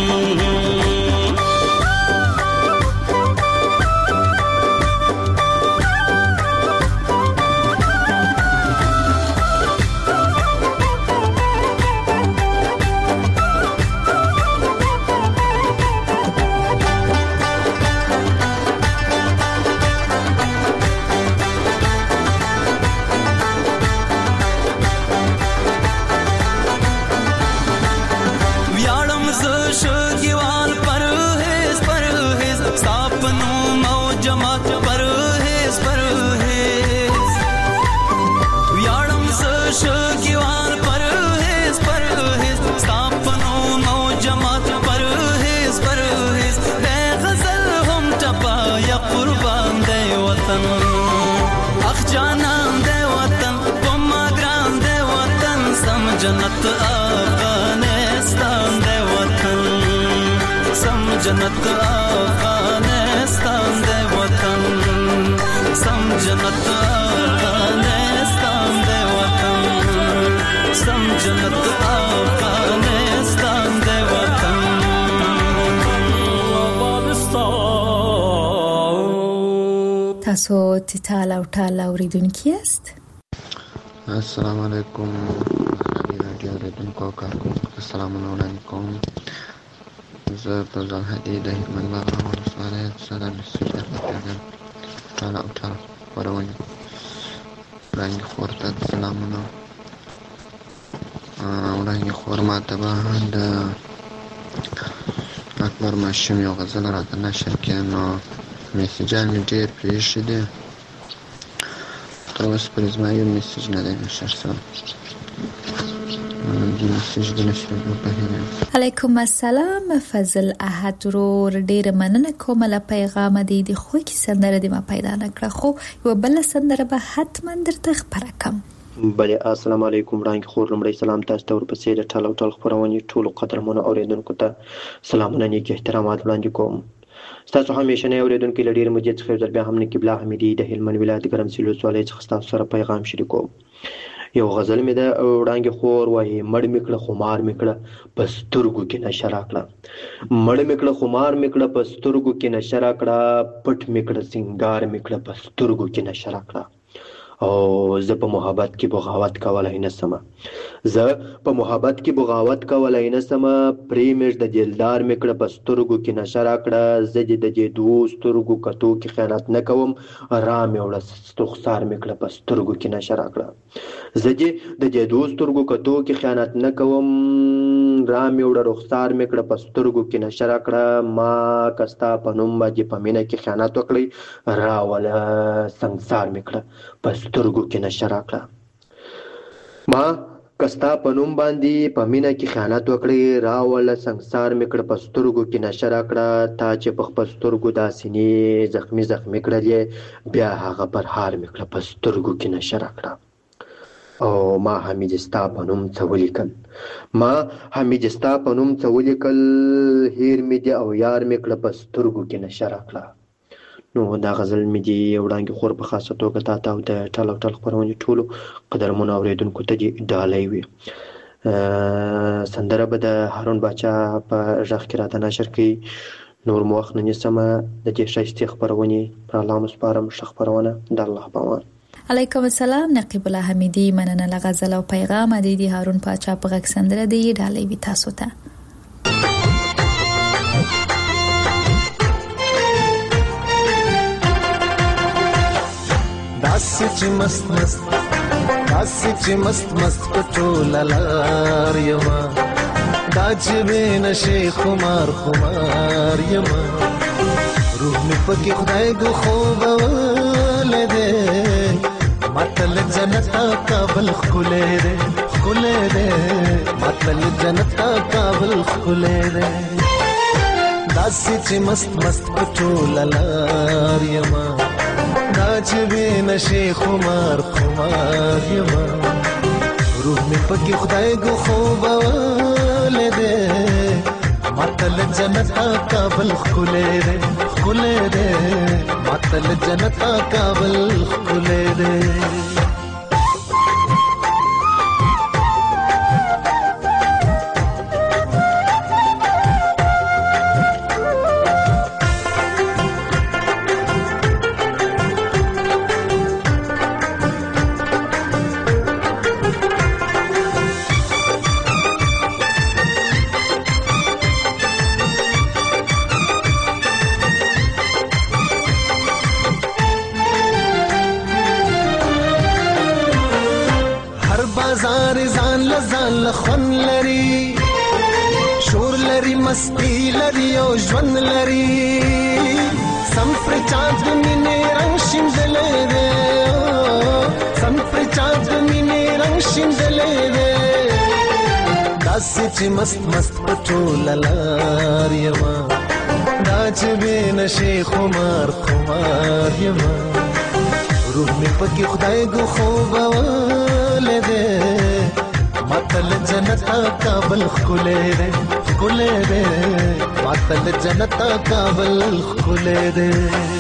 جنت افغانستان دی وطن سم جنت افغانستان دی وطن سم جنت افغانستان دی وطن سم جنت افغانستان دی وطن تاسو تیتال او ټال اوریدونکي یاست. السلام علیکم رادیو اوریدونکو کارکونکو ته سلامونه وړاندې کوم. زه فضل هدي د هلمند باغ ولسوالۍ څخه د مسیج درلودل ټاله او ټاله خپرونې وړاندې خور ته سلامونه وړاندې خور ما ته به د اکبر ماشوم یو غزل راته نشر کړي نو میسیجان مې ډېر پرېښي دي تر اوسه پورې زما یو میسیج نه دی نشر شوی. علیکم السلام فضل احد ورور ډیر مننه کوم له پیغام دی د خو کی سندره دی ما پیدا نکړه خو یو بل سندره به حتما درته خبره کوم. بله السلام علیکم وړاندې خور لمړی سلام تاسو ته ورپسې د ټال او ټال خبرونه ټول قدرمنو اوریدونکو ته سلامونه نیک احترامات وړاندې کوم. تاسو همیشه نه اوریدونکو لډیر مجید خیر در بیا هم نه قبله حمیدی د هلمند ولایت ګرمسیر ولسوالۍ څخه تاسو سره پیغام شریکوم. یو غزل مې د وړاندې خور وایي مړ مې کړه خمار مې کړه په سترګو کې نشه راکړه مړ مې کړه خمار مې کړه په سترګو کې نشه راکړه پټ مې کړه سینګار مې کړه په سترګو کې نشه راکړه او زه په محبت کې بغاوت کولای نه سم زه په محبت کې بغاوت کولای نه سم پریمش د دلدار مې کړه په سترګو کې نشه راکړه زه د دې دوه سترګو کتو کې خیانت نه کوم را مې وړه ستخسار مې کړه په سترګو کې نشه راکړه زه د دې دوه سترګو کتو کې خیانت نه کوم را مې وړه رخسار مې کړه په سترګو کې نشه راکړه ما کستا په نوم باندې په مینه کې خیانت وکړی را ولا سنگسار مې کړه په سترګو کې نشه راکړه ما کستا په نوم باندې په مینه کې خیانت وکړی را ولا سنگسار مې کړه په سترګو کې نشه راکړه تا چې په خپل سترګو داسې نه زخمی زخمی کړلې بیا هغه پر هار مې کړه په سترګو کې نشه راکړه او ما حمید ستا په نوم څه ولیکل ما حمید ستا په نوم څه ولیکل هیر مې دی او یار مې کړه په سترګو کې نشه راکړه. نو دا غزل مې دی وړاندې خور په خاصه توګه تا ته او د ټال او ټال خپرونې ټولو قدرمنو اوریدونکو ته دې ډالۍ وي. سندره به د هارون باچا په غږ کې راته نشر کړي. نور مو وخت نه نیسمه د دې ښایستې خپرونې پر الله مو سپارم ښه خپرونه د الله په امان. علیکم السلام نقیب الله حمیدی مننه له غزل او پیغام دی دی هارون پاچا په غږ سندره دی ډالۍ وي تاسو ته. داسې چې مست مست داسې چې مست مست پټول لار یما دا چې نشي خمار خمار یما روح مې پکې خدای دو خوب ولده مطل جنت کابل خلے دے خلے دے مطل جنت کابل خلے دے داسې چې مست مست پټول لار یما داج به نشي خمار خمار یما روح می پکې خدای کو خوب ولده مطل جنت کابل خلے دے خلے دے ماتل جنتا کابل خلې دې خون لري شور لري مستی لري او ژوند لري سم پر چاند مینې رنگ شیندلې دې سم پر چاند مینې رنگ شیندلې دې داسې چې مست مست پټول لار یما دا چې به نشي خمار خمار یما روح می پکې خدای ګو خوب ولې ماتل جنتا کابل خلې دې خلې دې ماتل جنتا کابل خلې دې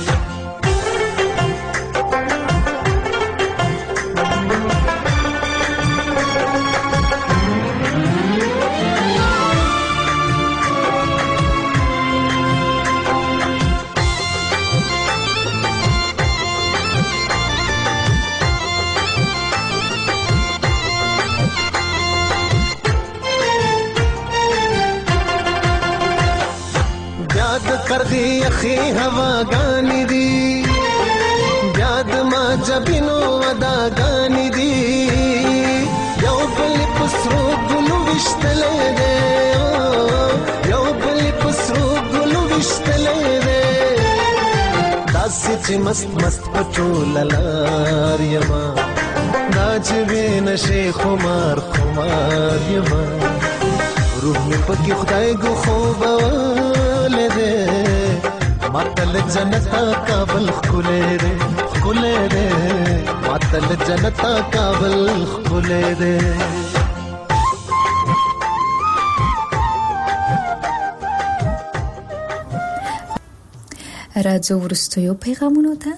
کرغي اخي هوا غاني دي یاد ما جبینو ودا غاني دي یو بل پسرو ګلو وشتلې دي یو بل پسرو ګلو وشتلې دي داسې چې مست مست پټول لار یما دا چې نشي خمار خمار یما روح می پکې خدای ګو خوب ولې ماتل جنتا کابل خلې دې خلې دې ماتل جنتا کابل خلې دې راځو ورستیو پیغامونو ته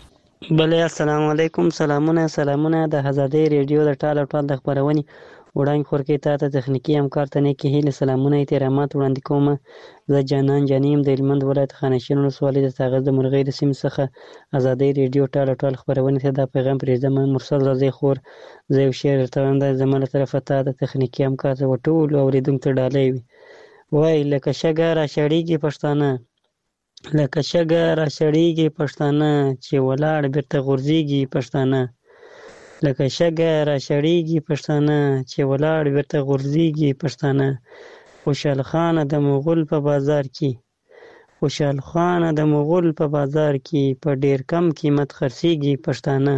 بله السلام علیکم سلامونه سلامونه د آزادۍ ریډیو د ټاله ټال د خبرونې وړاندې خورکې تا ته تخنیکي همکار ته نیکې هیلې سلامونه احترامات وړاندې کوم زه جانان جانیم د هلمند ولایت خانشین ولسوالۍ د ساغر د مرغۍ د سیمې څخه آزادۍ ریډیو ټاله ټال خپرونې ته دا پیغام پرېږدم مرسل راځئ خور زه یو شعر درته وایم دا زما له طرفه تا د تخنیکي همکار ته ټولو اورېدونکو ته ډالۍ وي وایي لکه شګه راشړېږي پښتانه لکه شګه راشړېږي پښتانه چې ولاړ بیرته غورځېږي پښتانه لکه شګه راشړېږي پښتانه چې ولاړ بیرته غورځېږي پښتانه خوشحال خانه د مغول په بازار کې خوشحال خانه د مغول په بازار کې په ډېر کم قیمت خرڅېږي پښتانه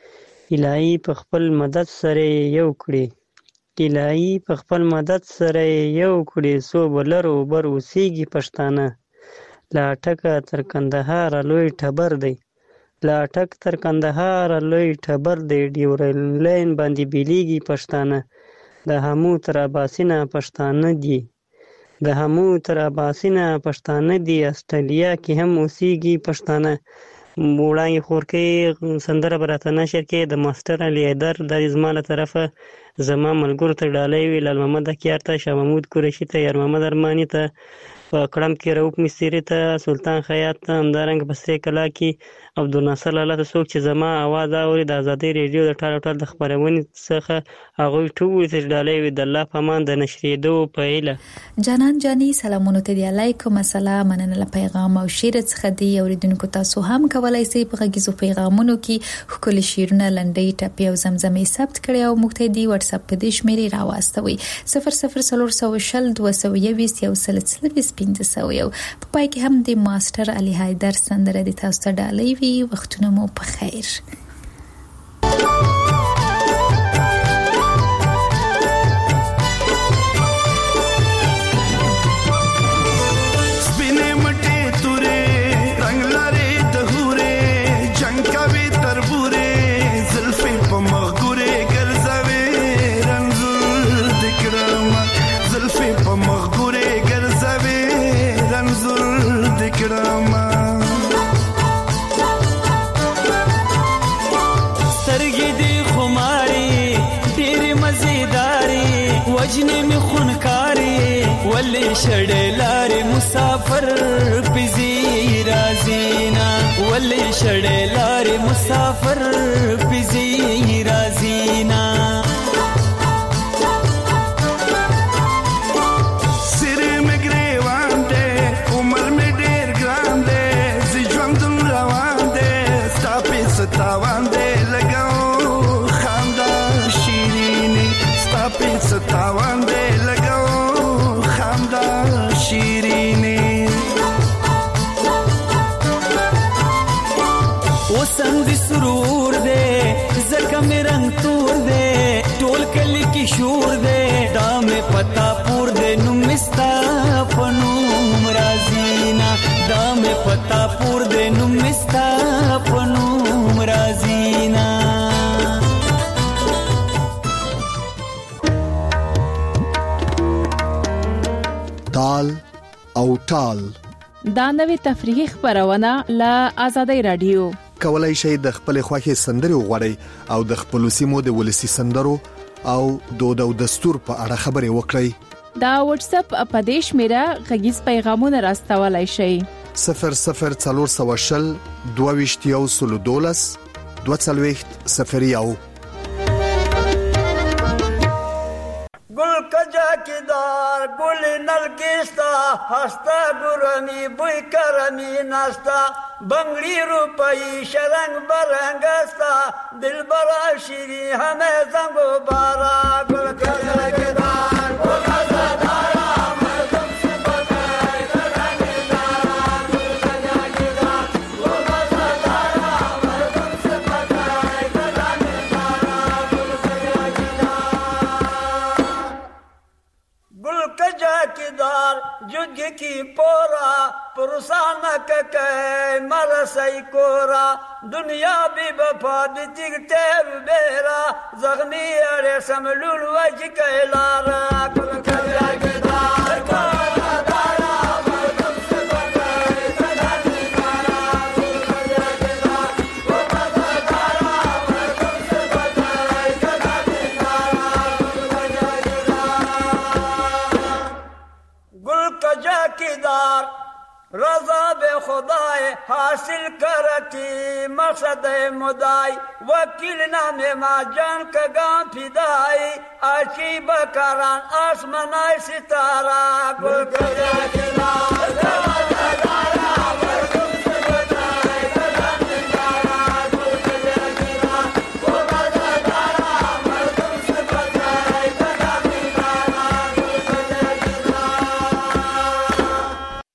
الهي په خپل مدد سره یو کړي الهي په خپل مدد سره یو کړي څو به لر او بر اوسېږي پښتانه له اټکه تر کندهار لوی ټبر دی له اټک تر کندهار لوی ټبر دی ډیورلاین باندې بیلیږي پښتانه د همو تر اباسینه پښتانه دي د همو تر اباسینه پښتانه دي استرالیا کې هم اوسېږي پښتانه وړاندې خورکې سندره به راته نشر کې د ماسټر علي حیدر دا زما له طرفه زما ملګرو ته ډالۍ وي لال محمد اکیار ته شاه محمود قریشي ته یار محمد ارماني ته په کړم کې رؤف مستري ته سلطان خیاط ته همدارنګه په سرې کلا کې عبدالناصر لاله ته څوک چې زما اواز اوري د آزادۍ ریډیو د ټال ټال د خپرونې څخه هغوی ټول ته ډالۍ وي د الله په امان د نشرېدو په هیله جانان جاني سلامونه ته دی علیکم السلام مننه پیغام او شعر څخه دی اوریدونکو تاسو هم کولای شئ په غږیزو پیغامونو کې خپل شعرونه لنډۍ ټپې او زمزمې ثبت کړئ او موږ ته دی واتس اپ په دې شمیرې راواستوي صفر صفر صفر شل دوه سوه یوویشت یو سل څلوېښت پنځه سوه یو په پای کې هم د ماسټر علي حیدر سندره د تاسو ته ډالۍ وي وختونه مو په خیر ولې شړې لارې مسافر پزی رازینا ولې شړې لارې مسافر پزی رازینا ستاوان دې لګاو خندا شیرینې ستا په ستاوان دې لګاو خندا شیرینې وسم دې سرور دې زکه مې رنگ تور دې ټول کلی کې شور دې دا مې پتا پور دې نو مستا پنوم رازینا دا مې پتا پور دې نو مستا پنوم رازینا تال او ټال دا نوې تفریحي خبرونه له آزادۍ رادیو کولای شئ د خپل خوښي سندري وغوړئ او د خپل سیمو د ولسی سندرو او دود او دستور په اړه خبري وکړئ. دا واتس اپ اپدیش میرا غږیز پیغامونه راستولای شئ صفر صفر څلور سوه شل دوه ویشت یو سلو دولس دوه څلوېښت صفر یو. گل کجا کی دار گل نلگیستا ہستا گرمی بوی کرمی ناستا بنگڑی روپئی شرنگ برنگستا دل برا شیری ہمیں زنگو بارا گل کجا کی دار گل کجا دارا میں تم سے بتائی رنگ دارا گل کجا کی دار گل کجا دارا میں تم سے بتائی رنگ دارا گل کجا کی دار گل کجا کی دار جگ کی پورا پرسانہ ککے مرسی کورا دنیا بھی بفا بتگ تیب بیرا زغمی اڑے سملول وج کے لارا گل کجا کی دار کجا دارا مردم سے بتائی تدھر دارا گل کجا کی دار گل کجا دارا مردم سے بتائی تدھر دارا گل کجا کی دار گل کجا کی دار رضا بے خدای حاصل کرتی مقصد مدائی وکیل نام ما جان کا گام پھدائی آچی بکران آسمانائی ستارہ گل کجا کی دار